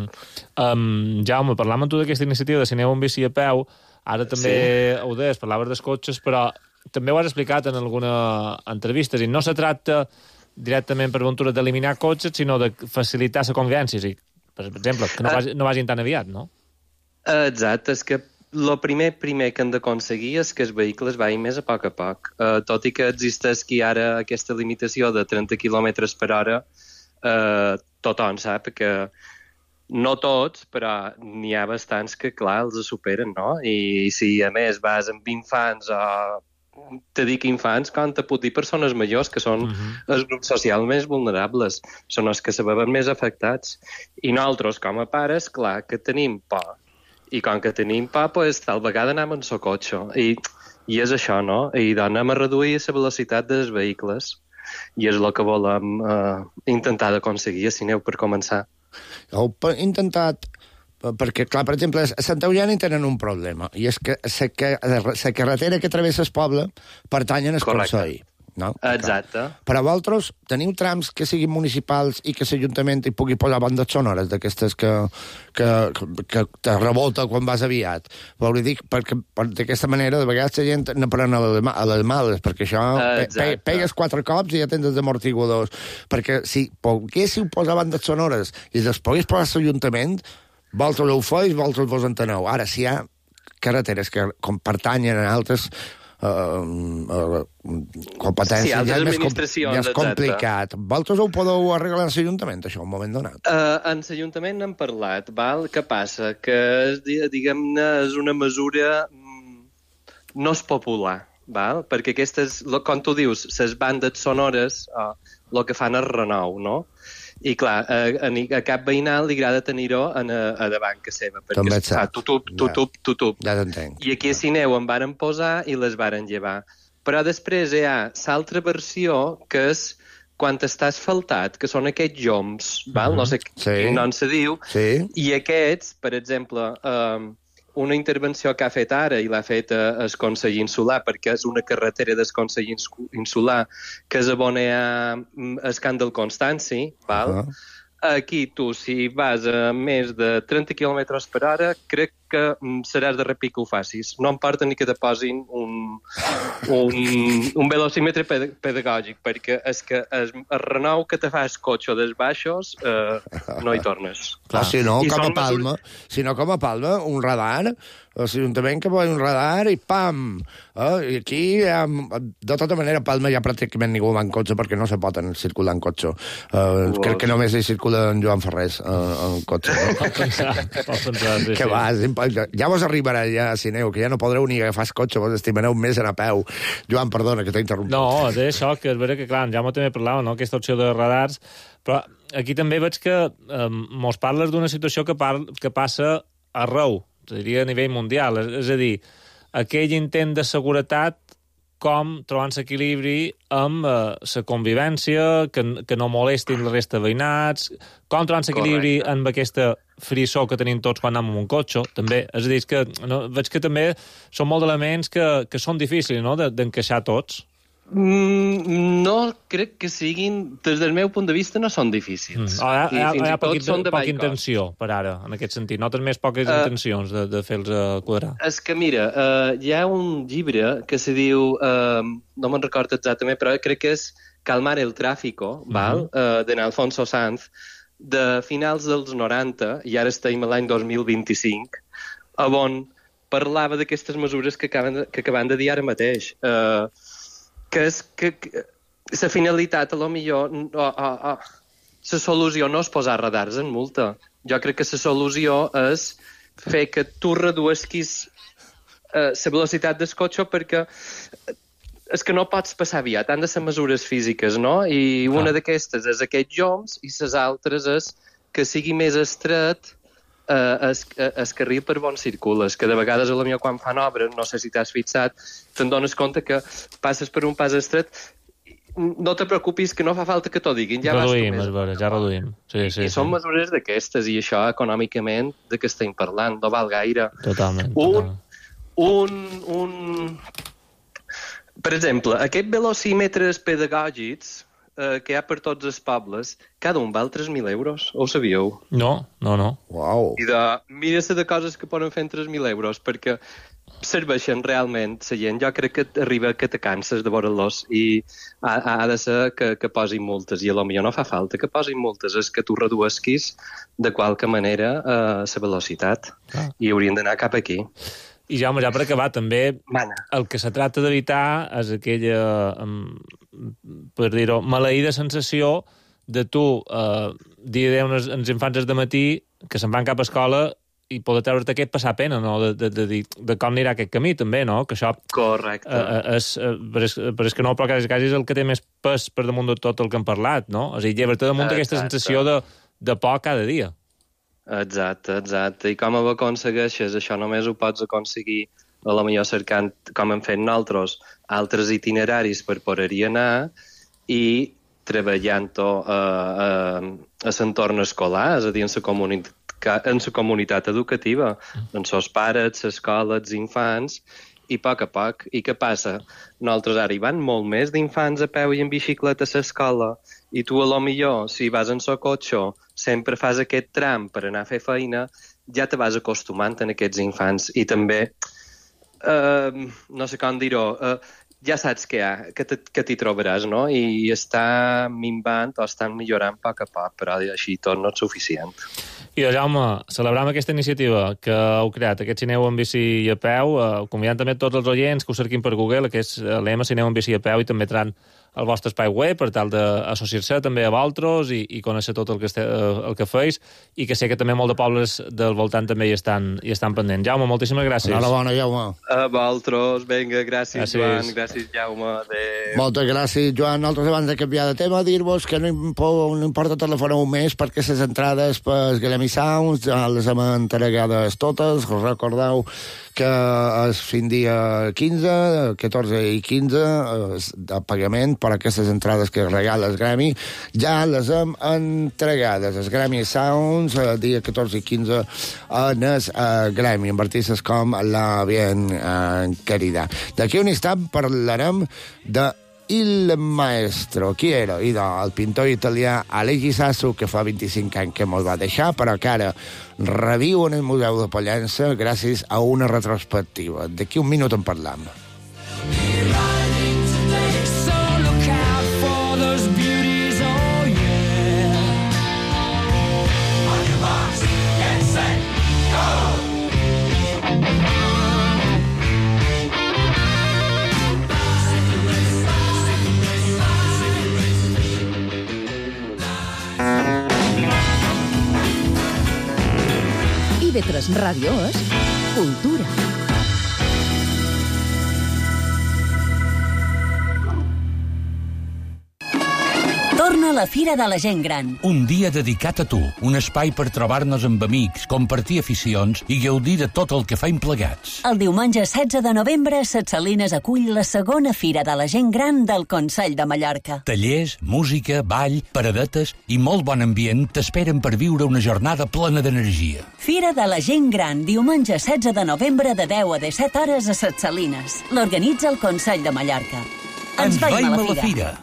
Jaume, parlàvem amb tu d'aquesta iniciativa de Sineu amb bici a peu, ara també ho deies, parlaves dels cotxes, però també ho has explicat en alguna entrevista, i no se tracta directament per Ventura d'eliminar cotxes, sinó de facilitar la convivència, per exemple, que no vagin tan aviat, no? Exacte, és que el primer que hem d'aconseguir és que els vehicles vagin més a poc, tot i que existeix ara aquesta limitació de 30 km per hora, tothom sap que no tots, però n'hi ha bastants que, clar, els superen, no? I si, a més, vas amb infants o te dic infants, com te puc dir persones majors, que són els grups socials més vulnerables, són els que se veuen més afectats. I nosaltres, com a pares, clar, que tenim por. I com que tenim por, pues, tal vegada anem en el cotxe. I és això, no? I anem a reduir la velocitat dels vehicles. I és el que volem intentar d'aconseguir a Sineu per començar. Heu intentat, perquè, clar, per exemple, a Santa Eugènia tenen un problema, i és que la carretera que travessa el poble pertanyen al Consell. No? Exacte. Però vosaltres teniu trams que siguin municipals i que l'Ajuntament hi pugui posar bandes sonores d'aquestes que te revolta quan vas aviat. Vol dir, perquè d'aquesta manera de vegades la gent n'aprèn a les males, perquè això pegues 4 cops i ja tens els amortiguadors. Perquè si poguéssiu posar bandes sonores i les pogués posar a l'Ajuntament, vosaltres ho feis, vosaltres vos enteneu. Ara, si hi ha carreteres que pertanyen a altres competències, altres administracions, ja és complicat. Vosaltres ho podeu arreglar en l'Ajuntament, això, en un moment donat? En l'Ajuntament n'hem parlat, val? Què passa? Que, diguem-ne, és una mesura no és popular, val? Perquè aquestes, com tu dius, les bandes sonores, el que fan és renou, no? I, clar, a cap veïnal li agrada tenir-ho a davant que seva, perquè es fa tutup. Ja t'entenc. I aquí a Sineu en varen posar i les varen llevar. Però després hi ha l'altra versió, que és quan està asfaltat, que són aquests lloms, val? No sé quin nom se diu, i aquests, per exemple, una intervenció que ha fet ara, i l'ha fet el Consell Insular, perquè és una carretera del Consell Insular, que és on hi ha escàndol Constanci, val? Aquí tu, si vas a més de 30 km per hora, crec que seràs de repic que ho facis. No em porta ni que te posin un velocímetre pedagògic, perquè és que el renou que te fa el cotxe dels baixos no hi tornes. Clar, si no, com a Palma, un radar, l'Ajuntament que posa un radar i pam! I aquí, de tota manera, a Palma ja pràcticament ningú va en cotxe perquè no se pot circular en cotxe. Crec que només hi circula en Joan Ferrés en cotxe. Que va, ja vos arribarà ja a Sineu, que ja no podreu ni agafar el cotxe, vos estimareu més anar a peu. Joan, perdona, que t'he interromput. No, és això, que és vera que, clar, ja m'ho també parlava, no?, aquesta opció de radars, però aquí també veig que mos parles d'una situació que passa arreu, diria a nivell mundial, és a dir, aquell intent de seguretat com trobant l'equilibri amb la convivència, que no molestin la resta de veïnats, com trobant l'equilibri amb aquesta frisó que tenim tots quan anem amb un cotxe, també. És a dir, que veig que també són molts elements que són difícils, no?, d'encaixar tots. No crec que siguin, des del meu punt de vista, no són difícils. Hi ha poca intenció, per ara, en aquest sentit. Notes més poques intencions de fer-los quadrar. És que, mira, hi ha un llibre que se diu, no me'n recordo exactament, però crec que és Calmar el tráfico, val? De Alfonso Sanz, de finals dels 90, i ara estem a l'any 2025, on parlava d'aquestes mesures que acaben de dir ara mateix. Que és que la finalitat, a lo millor, la solució no és posar radars en multa. Jo crec que la solució és fer que tu reduesquis la velocitat del cotxe perquè és que no pots passar aviat, han de ser mesures físiques, no? I una d'aquestes és aquests lloms i les altres és que sigui més estret el carril per on circules, que de vegades a la millor quan fan obres, no sé si t'has fixat, te'n dones compte que passes per un pas estret, no te preocupis que no fa falta que t'ho diguin, ja reduïm, ja reduïm. Sí. Són mesures d'aquestes i això econòmicament de què estem parlant, no val gaire. Totalment. Per exemple, aquests velocímetres pedagògics que hi ha per tots els pobles, cada un val 3.000 euros, ho sabíeu? No. Uau. I mira de coses que poden fer en 3.000 euros, perquè serveixen realment la gent. Jo crec que arriba que te canses de veure-los i ha de ser que posin multes, i a lo millor no fa falta que posin multes, és que tu reduesquis de qualque manera la velocitat, i haurien d'anar cap aquí. I Jaume, ja per acabar, també el que se tracta d'evitar és aquella, per dir-ho, maleïda sensació de tu dir als infants de matí que se'n van cap a escola i poder treure't aquest passar pena, no? De com anirà aquest camí, també, no? Que això... Correcte. Però és que no, però quasi és el que té més pes per damunt de tot el que hem parlat, no? És a dir, llevar-te damunt aquesta sensació de por cada dia. Exacte. I com ho aconsegueixes? Això només ho pots aconseguir a la millor cercant, com hem fet nosaltres, altres itineraris per poder-hi anar i treballant-ho a l'entorn escolar, és a dir, en la comunitat educativa, en els pares, l'escola, els infants, i a poc. I què passa? Nosaltres ara hi van molt més d'infants a peu i en bicicleta a l'escola, i tu a lo millor, si vas en el cotxe, sempre fas aquest tram per anar a fer feina, ja te vas acostumant a aquests infants. I també, no sé com dir-ho, ja saps què hi ha, que t'hi trobaràs, no? I està minvant o estan millorant a poc, però així tot no és suficient. I Jaume, celebrant aquesta iniciativa que heu creat, aquest Cineu en bici i a peu, convidant també tots els oients que ho cerquin per Google, que és l'EM Cineu en bici i a peu, i també tran el vostre espai web per tal d'associar-se també a vosaltres i conèixer tot el que feis, i que sé que també molt de pobles del voltant també hi estan pendents. Jaume, moltíssimes gràcies. Enhorabona, Jaume. A vosaltres, vinga, gràcies, Joan, gràcies, Jaume. Adéu. Moltes gràcies, Joan. Nosaltres, abans de canviar de tema, dir-vos que no importa telefonar un mes perquè les entrades per Gremi Sounds ja les hem entregades totes. Recordeu que és fin dia 15, 14 i 15 de pagament per aquestes entrades que regala el Gremi, ja les hem entregades. El Gremi Sounds, dia 14 i 15 en el Gremi, en artistes com la bien querida. D'aquí un instant parlarem de Il Maestro, qui era? El pintor italià Alegi Sasso, que fa 25 anys que mos va deixar, però que ara reviu en el Museu de Pollença gràcies a una retrospectiva. D'aquí un minut en parlam. IB3 Ràdio és Cultura. Torna la Fira de la Gent Gran. Un dia dedicat a tu, un espai per trobar-nos amb amics, compartir aficions i gaudir de tot el que faim plegats. El diumenge 16 de novembre, Ses Salines acull la segona Fira de la Gent Gran del Consell de Mallorca. Tallers, música, ball, paradetes i molt bon ambient t'esperen per viure una jornada plena d'energia. Fira de la Gent Gran, diumenge 16 de novembre de 10 a 17 hores a Ses Salines. L'organitza el Consell de Mallorca. Ens veiem a la Fira.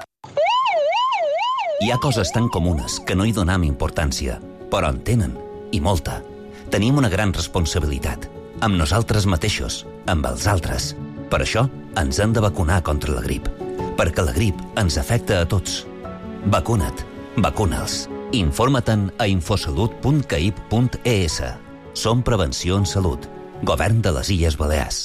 Hi ha coses tan comunes que no hi donem importància, però en tenen, i molta. Tenim una gran responsabilitat, amb nosaltres mateixos, amb els altres. Per això, ens hem de vacunar contra la grip, perquè la grip ens afecta a tots. Vacuna't, vacuna'ls. Informa-te'n a infosalut.caip.es. Som Prevenció en Salut. Govern de les Illes Balears.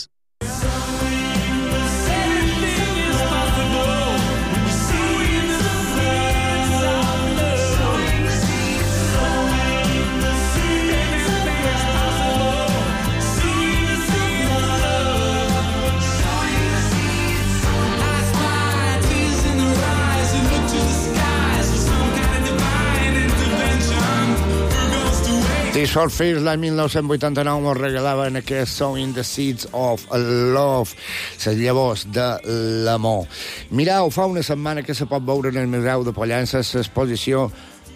The Surfers, l'any 1989, ens regalaven aquest Sowing the Seeds of Love, les llavors de l'amor. Mireu, fa una setmana que se pot veure en el Museu de Pollença l'exposició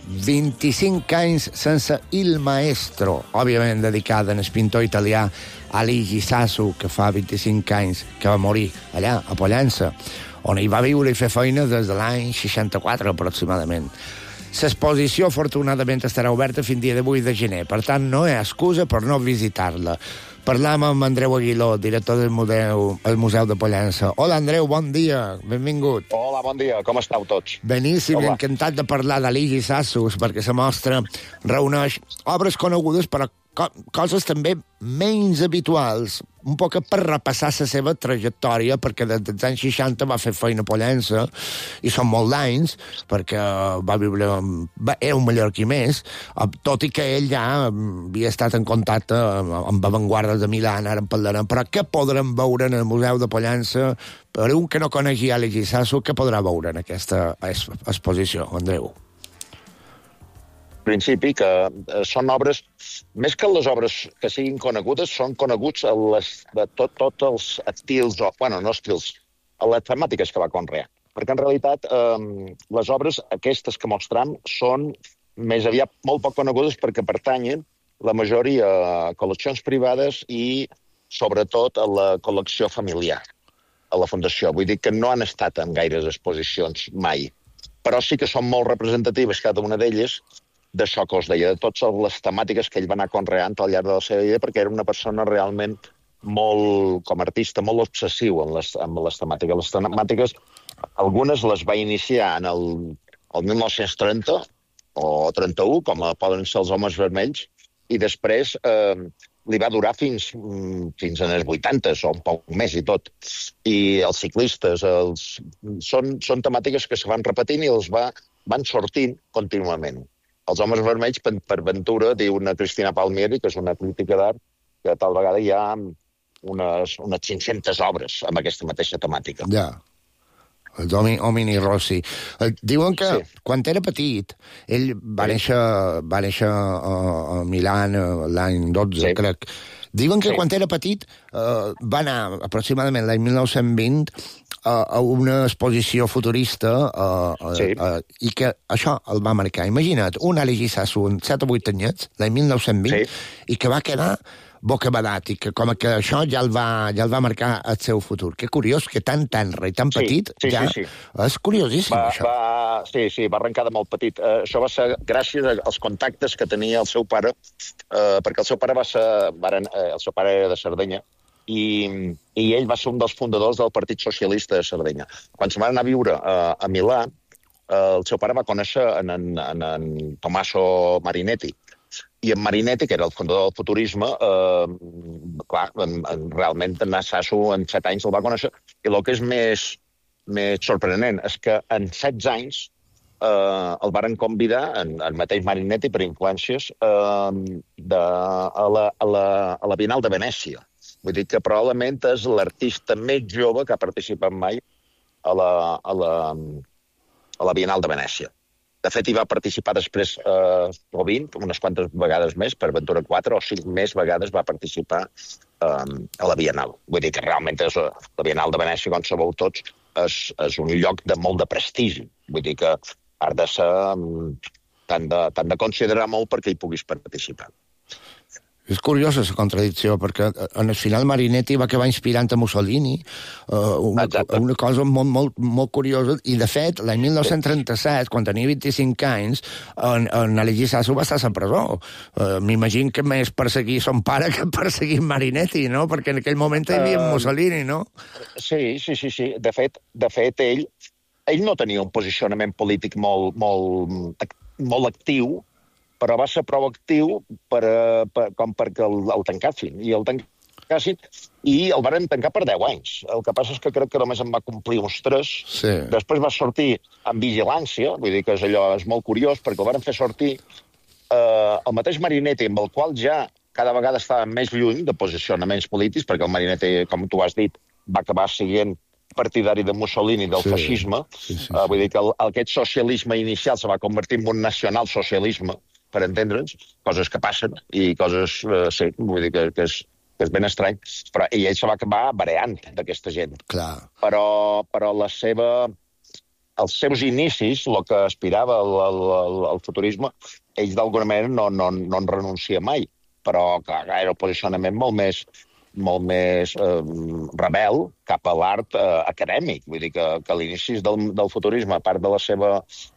25 anys sense il maestro, òbviament dedicada al pintor italià Aligi Sassu, que fa 25 anys que va morir allà, a Pollença, on hi va viure i fer feina des de l'any 64 aproximadament. L'exposició, afortunadament, estarà oberta fins dia de 8 de gener, per tant, no hi ha excusa per no visitar-la. Parlam amb Andreu Aguiló, director del Museu de Pollença. Hola, Andreu, bon dia, benvingut. Hola, bon dia, com esteu tots? Beníssim, encantat de parlar d'Aligi Sassu, perquè la mostra reuneix obres conegudes, però coses també menys habituals, un poc per repassar la seva trajectòria, perquè des dels anys 60 va fer feina a Pollença, i són molt d'anys, perquè va viure... Era un mallorquí més, tot i que ell ja havia estat en contacte amb avantguardes de Milà, ara en parlarem, però què podrem veure en el Museu de Pollença? Per un que no conegui Aligi Sassu, què podrà veure en aquesta exposició, Andreu? Principi que són obres, més que les obres que siguin conegudes, són coneguts de tots els estils, no estils, les temàtiques que va conrear. Perquè en realitat les obres aquestes que mostram són més aviat molt poc conegudes perquè pertanyen la majoria a col·leccions privades i sobretot a la col·lecció familiar, a la Fundació. Vull dir que no han estat en gaires exposicions mai, però sí que són molt representatives cada una d'elles d'això que us deia, de totes les temàtiques que ell va anar conreant al llarg de la seva vida, perquè era una persona realment molt, com a artista, molt obsessiu amb les temàtiques. Les temàtiques, algunes les va iniciar en el 1930 o 31, com poden ser els Homes Vermells, i després li va durar fins en els 80, o un poc més i tot. I els ciclistes, són temàtiques que se van repetint i els van sortint contínuament. Els Homes Vermells, per ventura, diu una Cristina Palmieri, que és una crítica d'art, que tal vegada hi ha unes 500 obres amb aquesta mateixa temàtica. Ja, el Omni Rossi. Diuen que quan era petit, ell va néixer a Milà l'any 12, crec. Diuen que quan era petit va anar aproximadament l'any 1920 a una exposició futurista i que això el va marcar. Imagina't, un Aligi Sassu amb 7 o 8 anyets, l'any 1920, i que va quedar bocabadat, i que com que això ja el va marcar el seu futur. Que curiós, que tan tenre i tan petit, ja és curiosíssim, això. Sí, va arrencar de molt petit. Això va ser gràcies als contactes que tenia el seu pare, perquè el seu pare era de Sardenya, i ell va ser un dels fundadors del Partit Socialista de Sardenya. Quan se va anar a viure a Milà, el seu pare va conèixer en Tommaso Marinetti. I en Marinetti, que era el fundador del futurisme, realment en Sassu en 7 anys el va conèixer. I el que és més sorprenent és que en 16 anys el varen convidar, el mateix Marinetti, per influències, a la Bienal de Venècia. Vull dir que probablement és l'artista més jove que ha participat mai a la Bienal de Venècia. De fet, hi va participar després sovint, unes quantes vegades més, per Ventura 4 o 5 més vegades va participar a la Bienal. Vull dir que realment la Bienal de Venècia, com sabeu tots, és un lloc de molt de prestigi. Vull dir que ha de ser... t'han de considerar molt perquè hi puguis participar. És curiosa la contradicció, perquè en el final Marinetti va acabar inspirant a Mussolini, una cosa molt curiosa, i de fet, l'any 1937, quan tenia 25 anys, en Aligi Sassu va estar a la presó. M'imagino que més perseguir son pare que perseguir Marinetti, no? Perquè en aquell moment hi havia Mussolini, no? Sí. De fet, ell no tenia un posicionament polític molt actiu, però va ser prou actiu com perquè el tancassin. I el varen tancar per 10 anys. El que passa és que crec que només en va complir uns 3. Sí. Després va sortir amb vigilància, vull dir que és molt curiós, perquè el varen fer sortir el mateix Marinetti, amb el qual ja cada vegada estava més lluny de posicionaments polítics, perquè el Marinetti, com tu has dit, va acabar siguent partidari de Mussolini, del feixisme. Vull dir que aquest socialisme inicial se va convertir en un nacionalsocialisme, per entendre'ns, coses que passen i coses, sí, vull dir que és ben estrany, però ell se va acabar bareant d'aquesta gent. Clar. Però els seus inicis, el que aspirava al futurisme, ells d'alguna manera no en renuncia mai, però clar, era un posicionament molt més rebel cap a l'art acadèmic. Vull dir que l'inici del futurisme, a part de la seva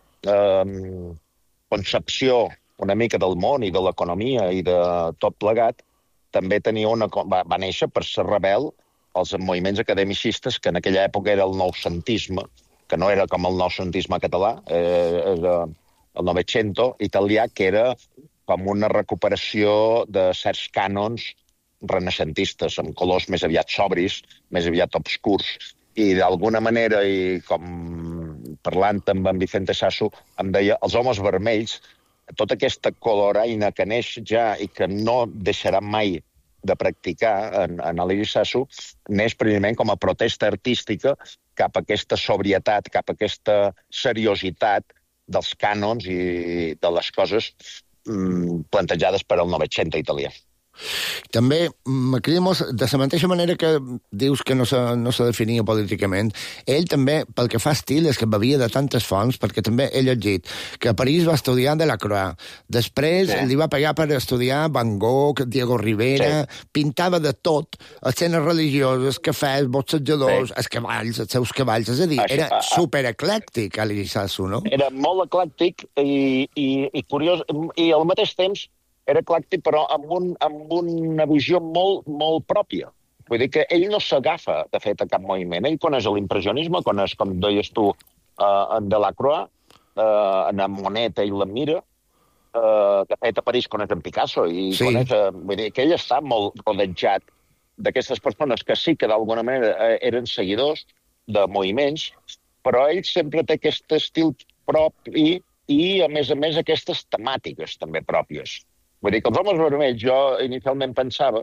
concepció una mica del món i de l'economia i de tot plegat, també va néixer per ser rebel als moviments academicistes, que en aquella època era el noucentisme, que no era com el noucentisme català, era el Novecento italià, que era com una recuperació de certs cànons renaixentistes, amb colors més aviat sobris, més aviat obscurs. I d'alguna manera, i com parlant amb en Vicente Sasso, em deia, els homes vermells, tota aquesta coloraina que neix ja i que no deixarà mai de practicar en Eligui Sasso, neix precisament com a protesta artística cap a aquesta sobrietat, cap a aquesta seriositat dels cànons i de les coses plantejades per al Novecento italià. També me crida molt, de la mateixa manera que dius que no se definia políticament, ell també, pel que fa estil, és que bevia de tantes fonts, perquè també he llegit que a París va estudiar Delacroix, després li va pagar per estudiar Van Gogh, Diego Rivera, pintava de tot, escenes religioses, cafès, boxejadors, els seus cavalls, és a dir, era supereclèctic, Eligui Sasso, no? Era molt eclèctic i curiós, i al mateix temps era eclèctic, però amb una visió molt pròpia. Vull dir que ell no s'agafa, de fet, a cap moviment. Ell coneix l'impressionisme, coneix, com deies tu, en Delacroix, en Monet ell l'admira, de fet, a París coneix en Picasso, i coneix, vull dir que ell està molt rodejat d'aquestes persones que sí que d'alguna manera eren seguidors de moviments, però ell sempre té aquest estil propi i, a més, aquestes temàtiques també pròpies. Vull dir que els homes vermells, jo inicialment pensava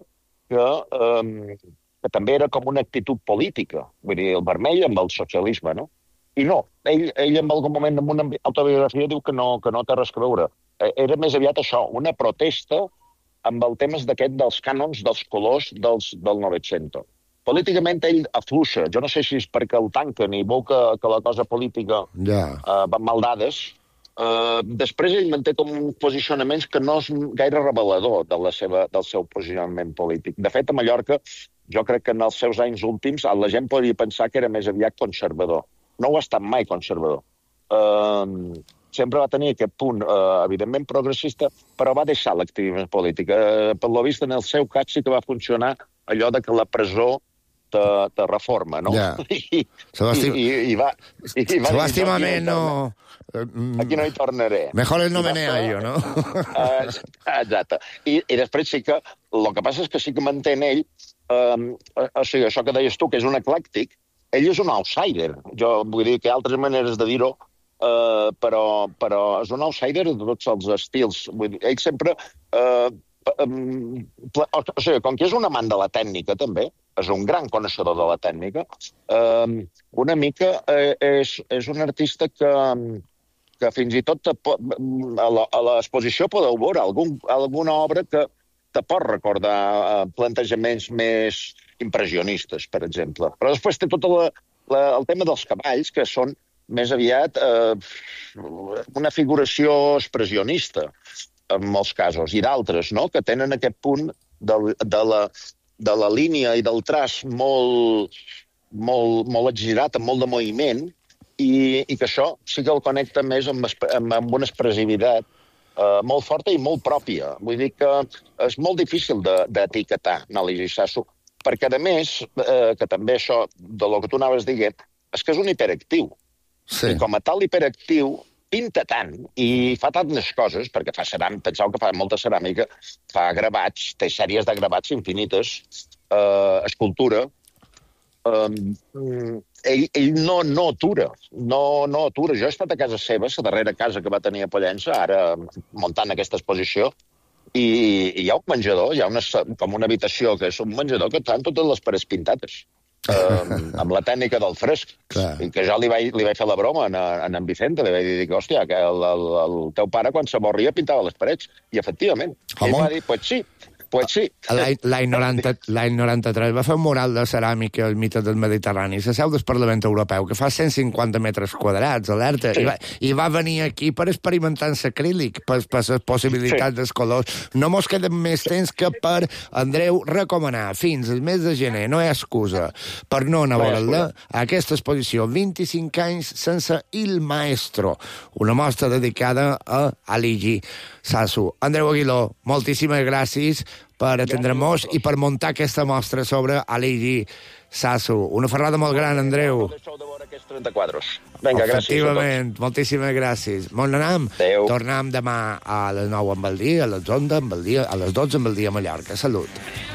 que també era com una actitud política. Vull dir, el vermell amb el socialisme, no? I no, ell en algun moment, en una autobiografia, diu que no té res a veure. Era més aviat això, una protesta amb el tema dels cànons, dels colors del Novecento. Políticament ell afluixa. Jo no sé si és perquè el tanquen i veu que la cosa política va mal dades. Després ell manté com uns posicionaments que no és gaire revelador del seu posicionament polític. De fet, a Mallorca, jo crec que en els seus anys últims la gent podria pensar que era més aviat conservador. No ho ha estat mai conservador. Sempre va tenir aquest punt, evidentment progressista, però va deixar l'activisme polític. Per lo vist, en el seu cas sí que va funcionar allò de que la presó te reforma, no? I va... Subestimament, no... Aquí no hi tornaré. Mejor el no meneo, no? Exacte. I després sí que... El que passa és que sí que mantén ell... O sigui, això que deies tu, que és un eclèctic, ell és un outsider. Jo vull dir que hi ha altres maneres de dir-ho, però és un outsider de tots els estils. Vull dir, ell sempre... O sigui, com que és un amant de la tècnica, també, és un gran coneixedor de la tècnica, una mica és un artista que fins i tot a l'exposició podeu veure alguna obra que te pot recordar plantejaments més impressionistes, per exemple. Però després té tot el tema dels cavalls, que són més aviat una figuració expressionista, en molts casos, i d'altres, no?, que tenen aquest punt de la línia i del traç molt exagerat, amb molt de moviment, i que això sí que el connecta més amb una expressivitat molt forta i molt pròpia. Vull dir que és molt difícil d'etiquetar en Eligui Sasso, perquè, a més, que també això, de lo que tu anaves dient, és que és un hiperactiu. I com a tal hiperactiu, pinta tant i fa tantes coses, perquè fa ceràmica, penseu que fa molta ceràmica, fa gravats, té sèries de gravats infinites, escultura. Ell no atura, no atura. Jo he estat a casa seva, la darrera casa que va tenir a Pollença, ara muntant aquesta exposició, i hi ha un menjador, hi ha com una habitació que és un menjador que estan totes les parets pintades. amb la tècnica del fresc. Que jo li vaig fer la broma a en Vicente, li vaig dir que, hòstia, que el teu pare quan s'avorria pintava les parets. I efectivament, ell va dir, pues sí. L'any 93 va fer un mural de ceràmica al mig del Mediterrani, la seu del Parlament Europeu, que fa 150 metres quadrats, alerta, i va venir aquí per experimentar en l'acrílic, per les possibilitats dels colors. No mos queda més temps que per, Andreu, recomanar fins al mes de gener, no hi ha excusa, per no anar a veure-la, aquesta exposició 25 anys sense Il Maestro, una mostra dedicada a Aligi Sassu. Andreu Aguiló, moltíssimes gràcies per atendre-nos i per muntar aquesta mostra sobre Aligi Sassu. Una ferrada molt gran, Andreu. Vinga, gràcies. Efectivament, moltíssimes gràcies. Bon anam. Tornem demà a les 9 amb el dia, a les 11 amb el dia, a les 12 amb el dia a Mallorca. Salut.